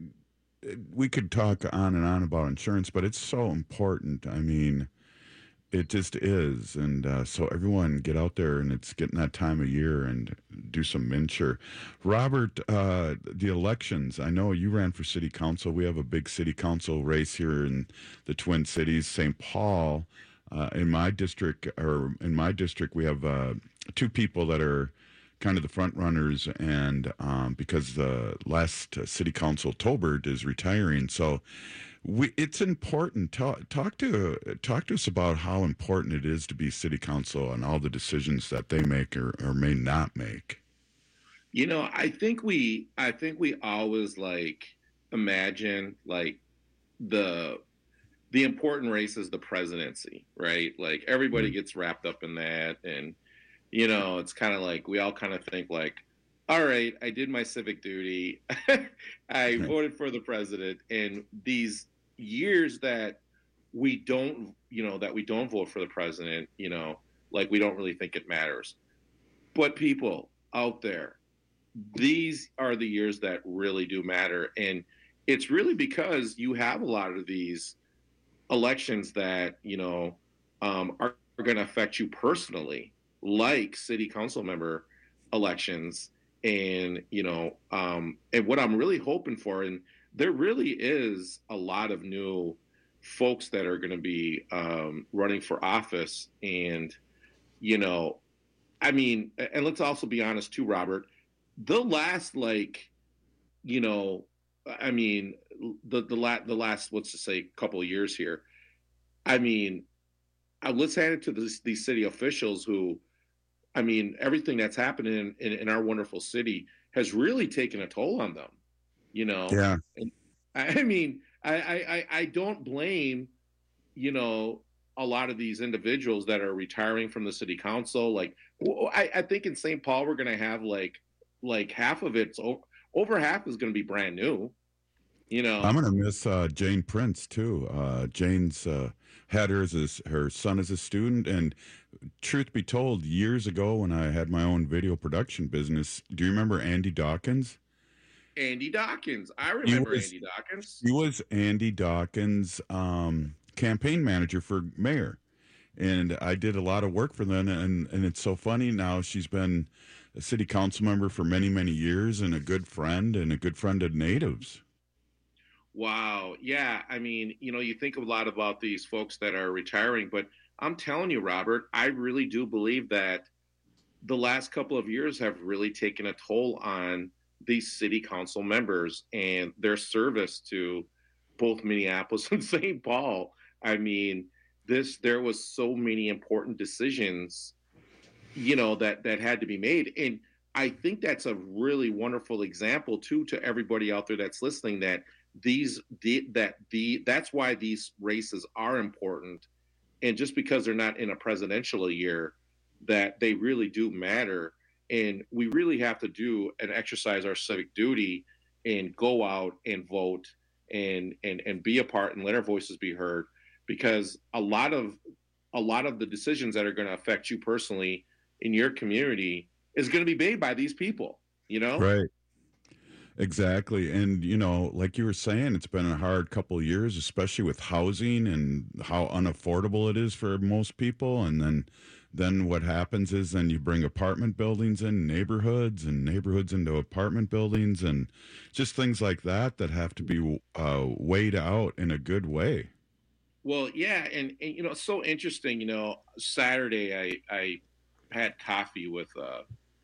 we could talk on and on about insurance, but it's so important. I mean, it just is. And so everyone get out there, and it's getting that time of year, and do some MNsure. Robert, the elections, I know you ran for city council. We have a big city council race here in the Twin Cities, St. Paul. In my district, we have two people that are kind of the front runners, and because the last city council, Tolbert, is retiring, so it's important. Talk to us about how important it is to be city council and all the decisions that they make or may not make.
You know, I think we always like imagine like the important race is the presidency, right? Like everybody gets wrapped up in that, and you know, it's kind of like we all kind of think like, all right, I did my civic duty. I voted for the president. And these years that we don't vote for the president, you know, like we don't really think it matters. But people out there, these are the years that really do matter. And it's really because you have a lot of these elections that, you know, are going to affect you personally, like city council member elections. And, you know, and what I'm really hoping for, and there really is a lot of new folks that are going to be running for office. And, you know, I mean, and let's also be honest too, Robert, the last, like, you know, I mean, the last, let's just say couple of years here, I mean, let's hand it to these city officials who, I mean, everything that's happening in our wonderful city has really taken a toll on them, you know?
Yeah.
And, I mean, I don't blame, you know, a lot of these individuals that are retiring from the city council. Like, I think in St. Paul, we're going to have like half of it's over half is going to be brand new. You know,
I'm gonna miss Jane Prince too. Jane's had her son as a student, and truth be told, years ago when I had my own video production business, do you remember Andy Dawkins?
Andy Dawkins. I remember Andy Dawkins.
He was Andy Dawkins' campaign manager for mayor. And I did a lot of work for them. And it's so funny now she's been a city council member for many, many years and a good friend of natives.
Wow. Yeah. I mean, you know, you think a lot about these folks that are retiring, but I'm telling you, Robert, I really do believe that the last couple of years have really taken a toll on these city council members and their service to both Minneapolis and St. Paul. I mean, there was so many important decisions, you know, that had to be made. And I think that's a really wonderful example too, to everybody out there that's listening, that that's why these races are important. And just because they're not in a presidential year, that they really do matter. And we really have to do and exercise our civic duty and go out and vote and be a part and let our voices be heard, because a lot of the decisions that are going to affect you personally in your community is going to be made by these people, you know?
Right. Exactly. And, you know, like you were saying, it's been a hard couple of years, especially with housing and how unaffordable it is for most people. And then what happens is then you bring apartment buildings in neighborhoods and neighborhoods into apartment buildings and just things like that have to be weighed out in a good way.
Well, yeah. And you know, it's so interesting, you know, Saturday I had coffee with a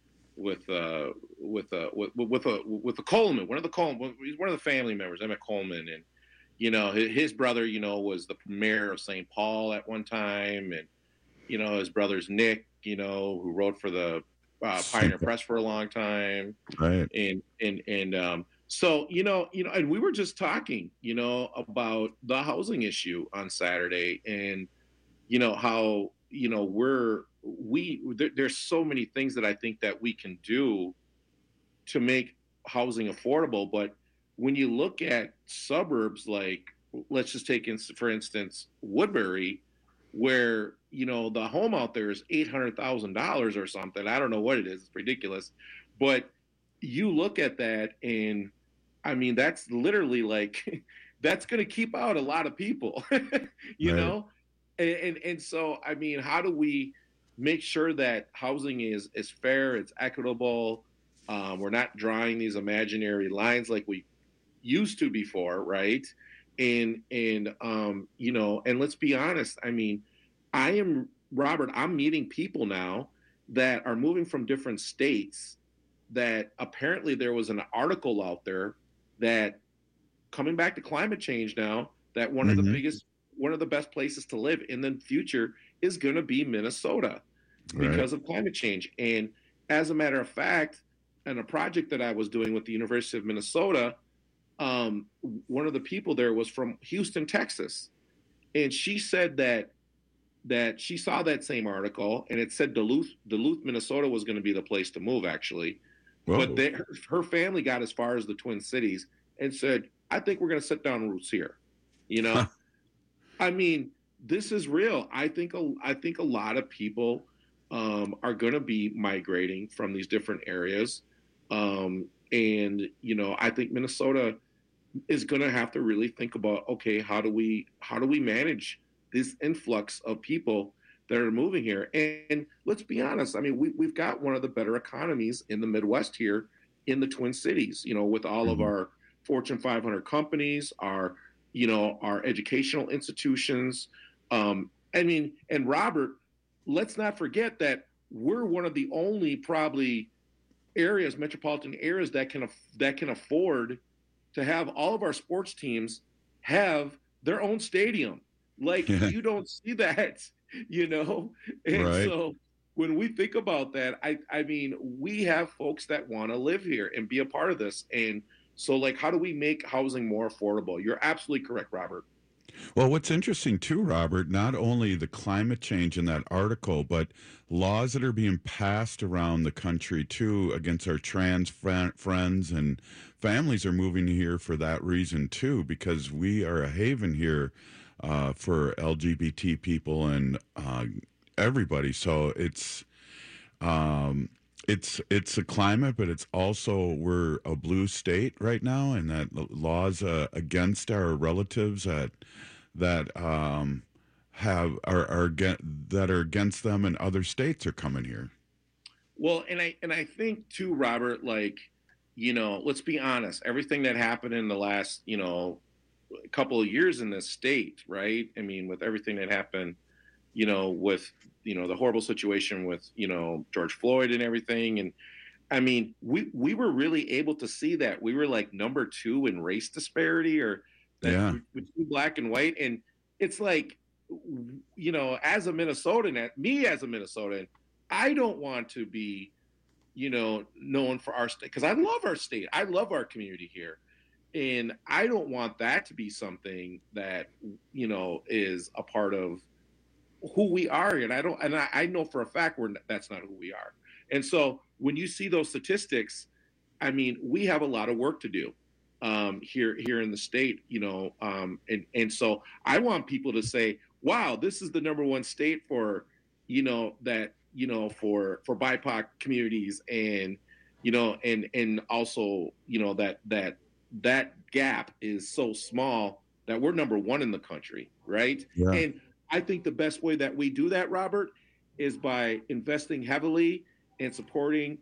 Coleman, one of the family members. I met Coleman, and you know, his brother, you know, was the mayor of St. Paul at one time, and you know, his brother's Nick, you know, who wrote for the Pioneer Press for a long time,
right?
And so you know, and we were just talking, you know, about the housing issue on Saturday, and you know how, you know, there's so many things that I think that we can do to make housing affordable. But when you look at suburbs, like let's just take for instance, Woodbury, where, you know, the home out there is $800,000 or something. I don't know what it is. It's ridiculous. But you look at that and I mean, that's literally like, that's going to keep out a lot of people, you know? And so, I mean, how do we make sure that housing is fair, it's equitable? We're not drawing these imaginary lines like we used to before, right? And you know, and let's be honest. I mean, Robert, I'm meeting people now that are moving from different states that apparently there was an article out there that, coming back to climate change now, that one of the best places to live in the future is going to be Minnesota because of climate change. And as a matter of fact, in a project that I was doing with the University of Minnesota, one of the people there was from Houston, Texas. And she said that she saw that same article and it said Duluth, Minnesota was going to be the place to move, actually. Whoa. But her family got as far as the Twin Cities and said, I think we're going to set down roots here. You know, I mean, this is real. I think a lot of people are going to be migrating from these different areas. And, you know, I think Minnesota is going to have to really think about, okay, how do we manage this influx of people that are moving here? And let's be honest. I mean, we've got one of the better economies in the Midwest here in the Twin Cities, you know, with all of our Fortune 500 companies, our educational institutions. I mean, and Robert, let's not forget that we're one of the only probably metropolitan areas that can afford to have all of our sports teams have their own stadium. Like, you don't see that, you know? And so when we think about that, I mean, we have folks that want to live here and be a part of this. And so, like, how do we make housing more affordable? You're absolutely correct, Robert.
Well, what's interesting too, Robert, not only the climate change in that article, but laws that are being passed around the country too against our trans friends and families are moving here for that reason too, because we are a haven here for LGBT people and everybody. So it's a climate, but it's also we're a blue state right now, and that laws against our relatives that are against them in other states are coming here.
Well, and I think too, Robert, like, let's be honest, everything that happened in the last, couple of years in this state, right? I mean, with everything that happened, with, the horrible situation with, George Floyd and everything. And I mean, we were really able to see that. We were like number 2 in race disparity between black and white. And it's like, as a Minnesotan, I don't want to be, known for our state, because I love our state. I love our community here. And I don't want that to be something that, is a part of who we are. And I know for a fact that's not who we are. And so when you see those statistics, I mean, we have a lot of work to do here in the state, and so I want people to say, wow, this is the number 1 state for, for BIPOC communities, and, and also, that gap is so small that we're number 1 in the country, right? Yeah. And I think the best way that we do that, Robert, is by investing heavily and supporting,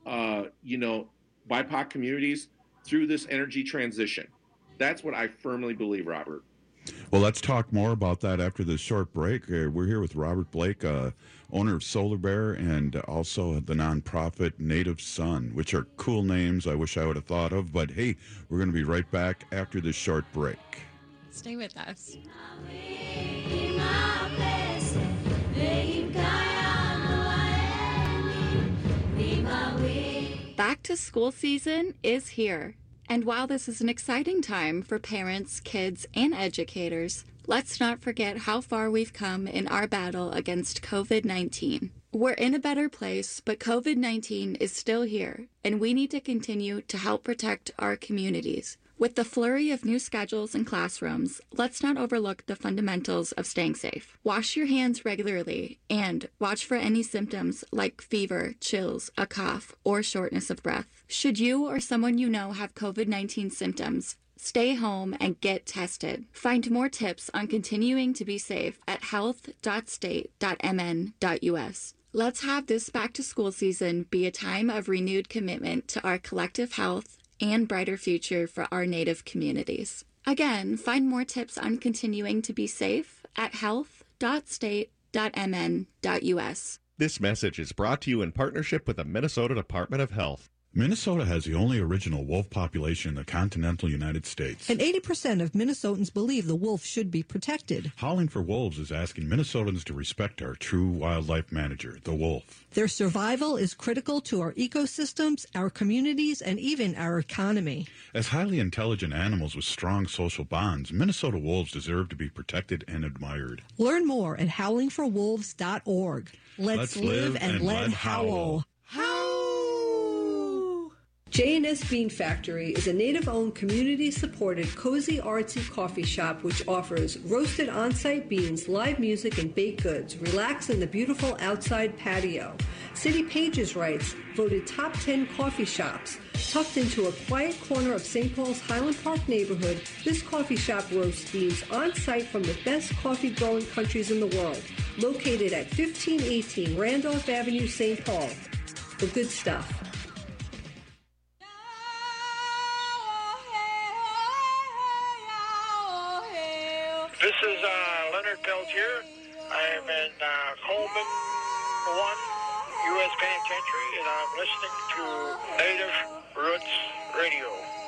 BIPOC communities through this energy transition. That's what I firmly believe, Robert.
Well, let's talk more about that after this short break. We're here with Robert Blake, owner of Solar Bear, and also the nonprofit Native Sun, which are cool names I wish I would have thought of. But hey, we're going to be right back after this short break.
Stay with us. Back to school season is here. And while this is an exciting time for parents, kids, and educators, let's not forget how far we've come in our battle against COVID-19. We're in a better place, but COVID-19 is still here, and we need to continue to help protect our communities. With the flurry of new schedules and classrooms, let's not overlook the fundamentals of staying safe. Wash your hands regularly and watch for any symptoms like fever, chills, a cough, or shortness of breath. Should you or someone you know have COVID-19 symptoms, stay home and get tested. Find more tips on continuing to be safe at health.state.mn.us. Let's have this back-to-school season be a time of renewed commitment to our collective health and brighter future for our Native communities. Again, find more tips on continuing to be safe at health.state.mn.us.
This message is brought to you in partnership with the Minnesota Department of Health.
Minnesota has the only original wolf population in the continental United States.
And 80% of Minnesotans believe the wolf should be protected.
Howling for Wolves is asking Minnesotans to respect our true wildlife manager, the wolf.
Their survival is critical to our ecosystems, our communities, and even our economy.
As highly intelligent animals with strong social bonds, Minnesota wolves deserve to be protected and admired.
Learn more at howlingforwolves.org. Let's live and let howl. J&S Bean Factory is a Native-owned, community-supported, cozy, artsy coffee shop which offers roasted on-site beans, live music, and baked goods. Relax in the beautiful outside patio. City Pages writes, voted top 10 coffee shops. Tucked into a quiet corner of St. Paul's Highland Park neighborhood, this coffee shop roasts beans on-site from the best coffee-growing countries in the world. Located at 1518 Randolph Avenue, St. Paul. The good stuff.
This is Leonard Peltier. I am in Coleman 1 U.S. Penitentiary, and I'm listening to Native Roots Radio.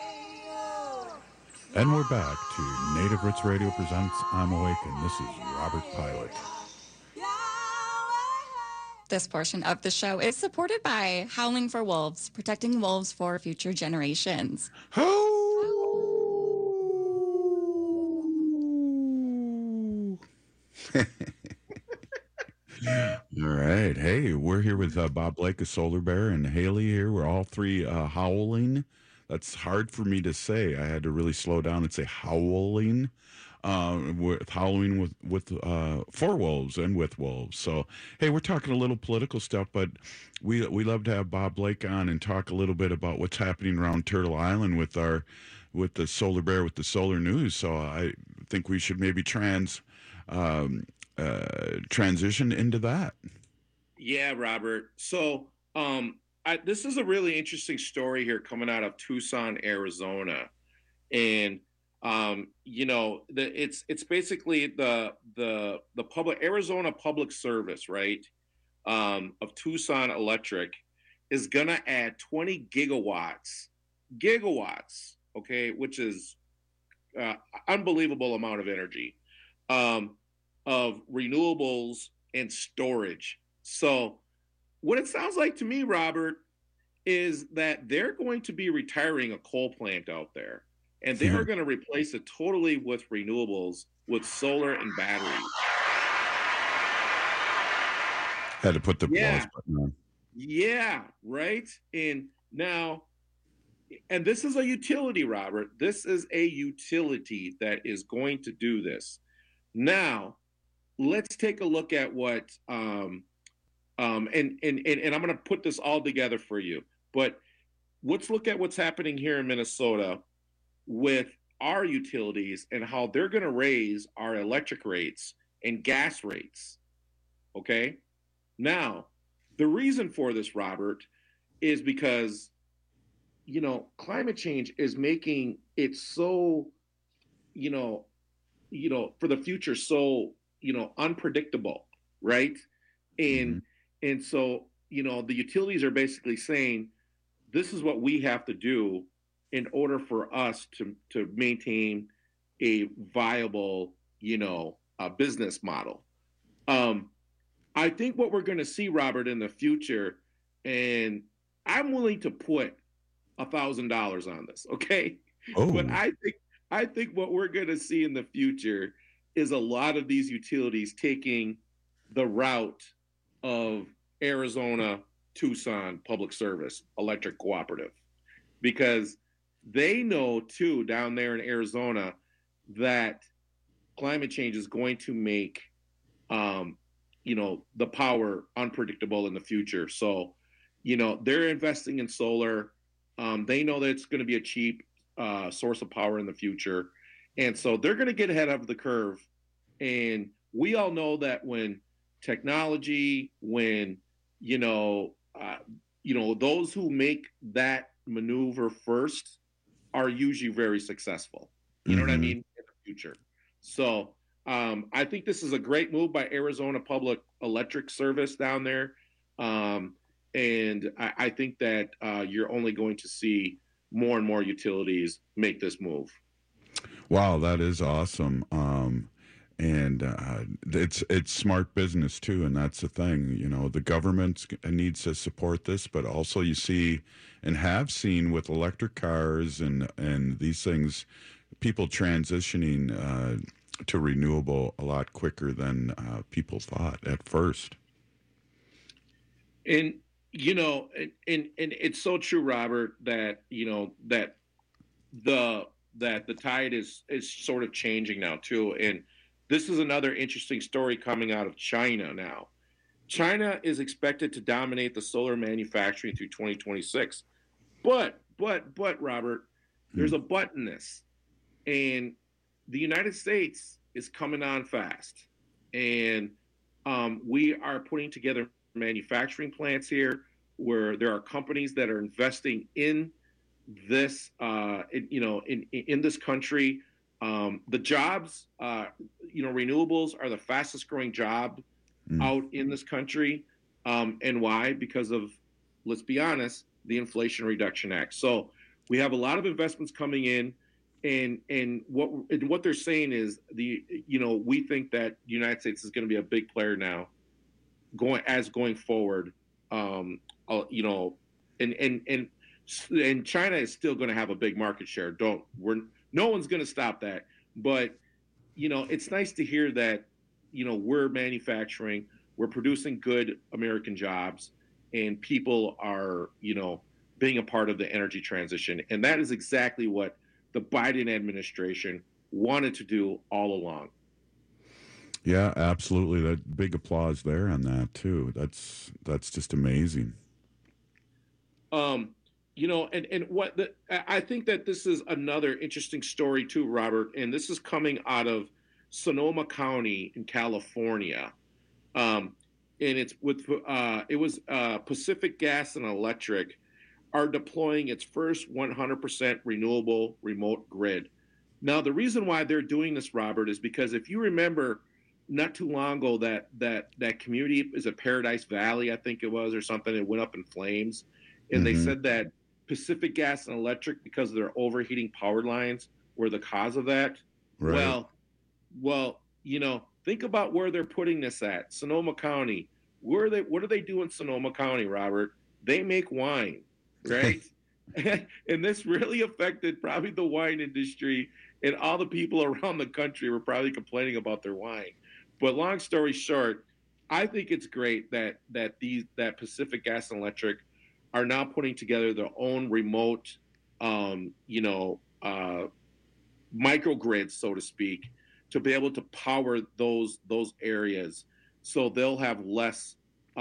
And we're back to Native Roots Radio presents I'm Awake, and this is Robert Pilot.
This portion of the show is supported by Howling for Wolves, protecting wolves for future generations.
All right. Hey, we're here with Bob Blake, a Solar Bear, and Haley here. We're all three howling. That's hard for me to say. I had to really slow down and say howling. With howling with for wolves and with wolves. So, hey, we're talking a little political stuff, but we love to have Bob Blake on and talk a little bit about what's happening around Turtle Island with the Solar Bear, with the solar news. So I think we should maybe transition into that.
Yeah, Robert. So this is a really interesting story here coming out of Tucson, Arizona, and it's basically the public Arizona Public Service, right, of Tucson Electric is gonna add 20 gigawatts, okay, which is unbelievable amount of energy, of renewables and storage. So what it sounds like to me, Robert, is that they're going to be retiring a coal plant out there. And they are going to replace it totally with renewables, with solar and batteries.
Had to put the pause button on.
Yeah, right. And this is a utility, Robert. This is a utility that is going to do this. Now, let's take a look at what and I'm going to put this all together for you. But let's look at what's happening here in Minnesota with our utilities and how they're going to raise our electric rates and gas rates. Okay. Now, the reason for this, Robert, is because, climate change is making it so, for the future, so, unpredictable. Right. And so, the utilities are basically saying, this is what we have to do in order for us to maintain a viable, business model. I think what we're going to see, Robert, in the future, and I'm willing to put $1,000 on this, okay? Oh. But I think what we're going to see in the future is a lot of these utilities taking the route of Arizona Tucson Public Service Electric Cooperative, because they know too down there in Arizona that climate change is going to make the power unpredictable in the future. So they're investing in solar. They know that it's going to be a cheap source of power in the future, and so they're going to get ahead of the curve. And we all know that when technology, those who make that maneuver first are usually very successful. You know what I mean? In the future. So I think this is a great move by Arizona Public Electric Service down there. And I think that you're only going to see more and more utilities make this move.
Wow, that is awesome. And it's smart business too, and that's the thing. The government needs to support this, but also you see and have seen with electric cars and these things, people transitioning to renewable a lot quicker than people thought at first.
And and it's so true, Robert, that that the tide is sort of changing now too. And this is another interesting story coming out of China now. China is expected to dominate the solar manufacturing through 2026. But Robert, there's a but in this. And the United States is coming on fast. And we are putting together manufacturing plants here where there are companies that are investing in this, in this country. The jobs, renewables are the fastest growing job out in this country. And why? Because of, let's be honest, the Inflation Reduction Act. So we have a lot of investments coming in, and what they're saying is we think that the United States is going to be a big player now, going forward. And China is still going to have a big market share. No one's going to stop that. But it's nice to hear that we're manufacturing, we're producing good American jobs, and people are, being a part of the energy transition. And that is exactly what the Biden administration wanted to do all along.
Yeah, absolutely. That big applause there on that too. That's just amazing.
And I think that this is another interesting story too, Robert, and this is coming out of Sonoma County in California. And it was Pacific Gas and Electric are deploying its first 100% renewable remote grid. Now, the reason why they're doing this, Robert, is because if you remember not too long ago that community is at Paradise Valley, I think it was, or something, it went up in flames. And they said that Pacific Gas and Electric, because of their overheating power lines, were the cause of that.
Right.
Well, think about where they're putting this at. Sonoma County. What do they do in Sonoma County, Robert? They make wine, right? And this really affected probably the wine industry, and all the people around the country were probably complaining about their wine. But long story short, I think it's great that Pacific Gas and Electric are now putting together their own remote, microgrids, so to speak, to be able to power those areas, so they'll have less,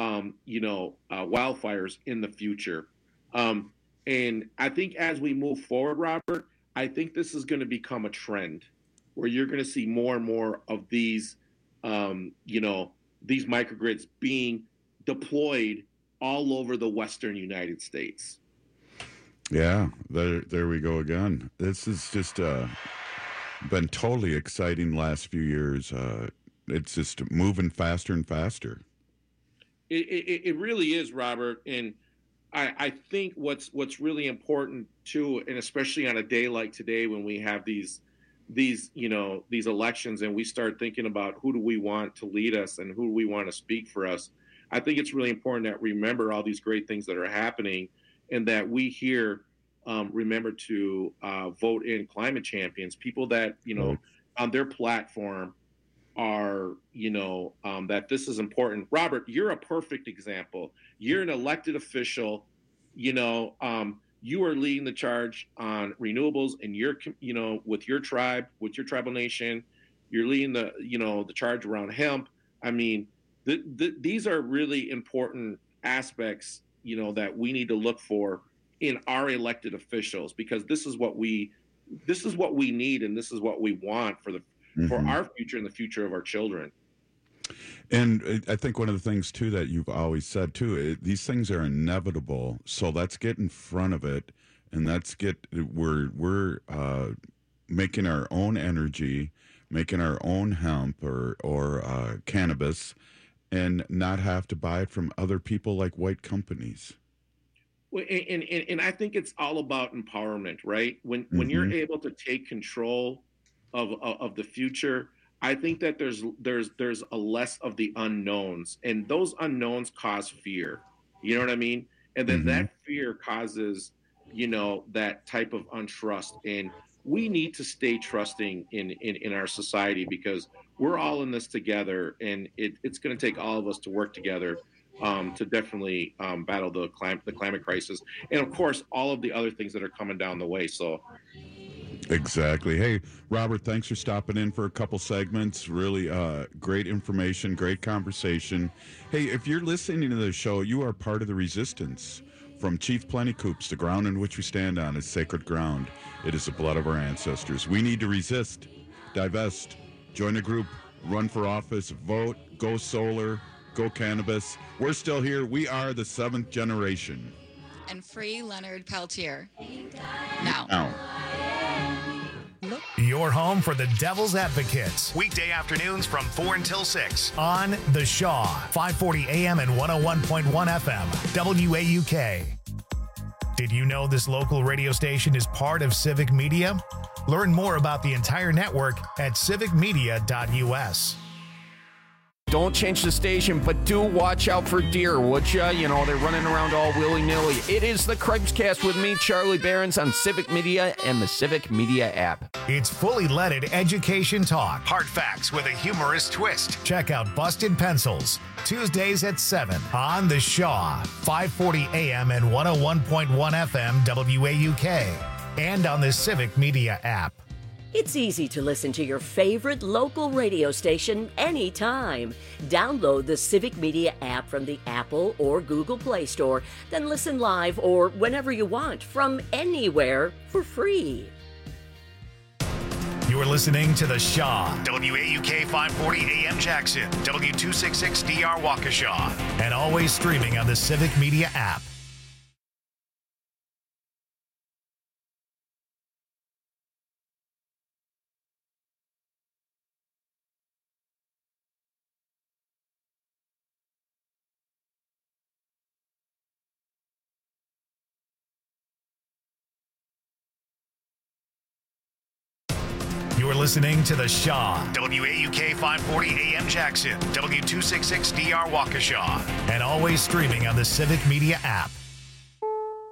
wildfires in the future. And I think as we move forward, Robert, I think this is going to become a trend where you're going to see more and more of these, these microgrids being deployed all over the Western United States.
Yeah, there we go again. This is just been totally exciting last few years. It's just moving faster and faster.
It really is, Robert. And I think what's really important too, and especially on a day like today when we have these elections and we start thinking about who do we want to lead us and who do we want to speak for us, I think it's really important that we remember all these great things that are happening, and that we here remember to vote in climate champions, people that, on their platform are, that this is important. Robert, you're a perfect example. You're an elected official, you are leading the charge on renewables, and you're, with your tribe, with your tribal nation, you're leading the charge around hemp. I mean, these are really important aspects, that we need to look for in our elected officials, because this is what we need, and this is what we want for our future and the future of our children.
And I think one of the things too that you've always said too, these things are inevitable. So let's get in front of it, and we're making our own energy, making our own hemp or cannabis, and not have to buy it from other people like white companies.
Well, and I think it's all about empowerment, right? When you're able to take control of the future, I think that there's a less of the unknowns, and those unknowns cause fear. You know what I mean? And then that fear causes, that type of untrust. And we need to stay trusting in our society, because we're all in this together, and it's going to take all of us to work together to definitely battle the climate crisis, and of course all of the other things that are coming down the way. So
exactly. Hey, Robert, thanks for stopping in for a couple segments. Really great information, great conversation. Hey, if you're listening to the show, you are part of the resistance. From Chief Plentycoops, the ground in which we stand on is sacred ground. It is the blood of our ancestors. We need to resist, divest, join a group, run for office, vote, go solar, go cannabis. We're still here. We are the 7th generation.
And free Leonard Peltier. Now.
Your home for the Devil's Advocates. Weekday afternoons from 4 until 6 on The Shaw, 540 AM and 101.1 FM, WAUK. Did you know this local radio station is part of Civic Media? Learn more about the entire network at civicmedia.us.
don't change the station, but do watch out for deer, would ya? You know, they're running around all willy-nilly. It is the Craig's-Cast with me, Charlie Behrens, on Civic Media and the Civic Media app.
It's fully leaded education talk. Hard facts with a humorous twist. Check out Busted Pencils, Tuesdays at 7 on The Shaw, 540 AM and 101.1 FM WAUK, and on the Civic Media app.
It's easy to listen to your favorite local radio station anytime. Download the Civic Media app from the Apple or Google Play Store, then listen live or whenever you want from anywhere for free.
You're listening to The Shaw, WAUK 540 AM Jackson, W266DR Waukesha, and always streaming on the Civic Media app. You're listening to The Shaw, WAUK 540 AM Jackson, W266DR Waukesha, and always streaming on the Civic Media app.